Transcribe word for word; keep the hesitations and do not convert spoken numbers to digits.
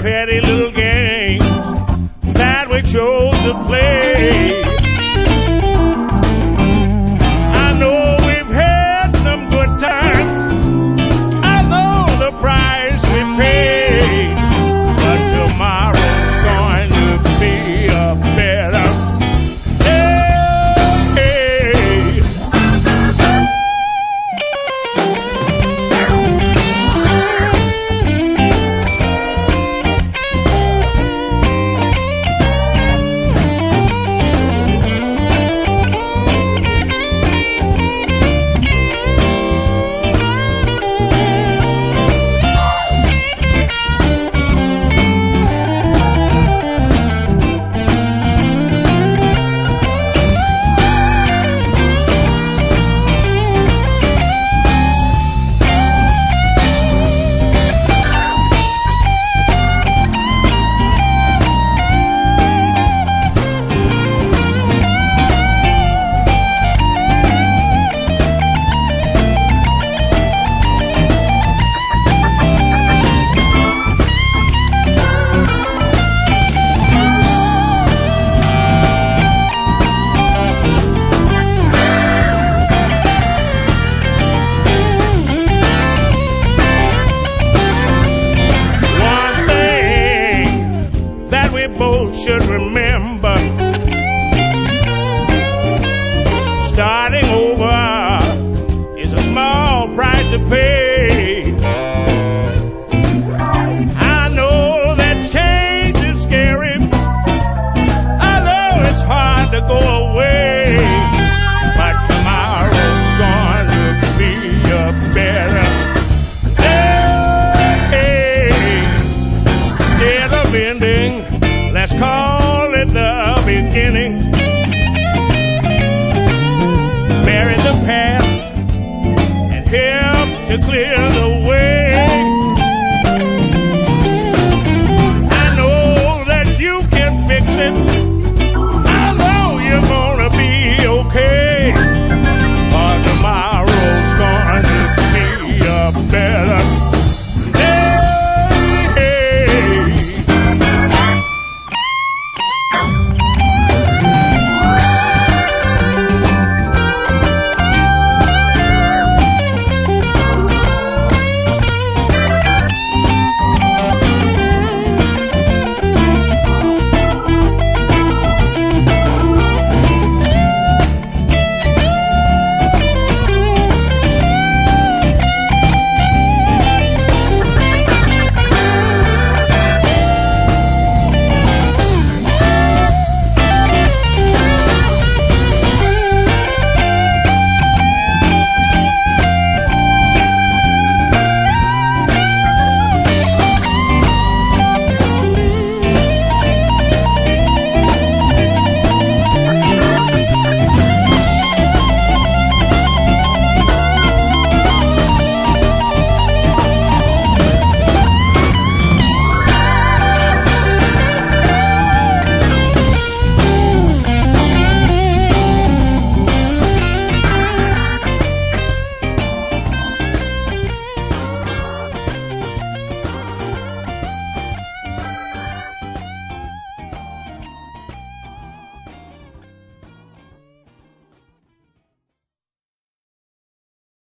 petty little games that we chose to play. I know we've had some good times. I know the price we paid, but tomorrow's going to be a better should remember. Starting over is a small price to pay. I know that change is scary. I know it's hard to go away, but tomorrow's going to be a better day. Instead of ending, let's call it the beginning. Bury the past and help to clear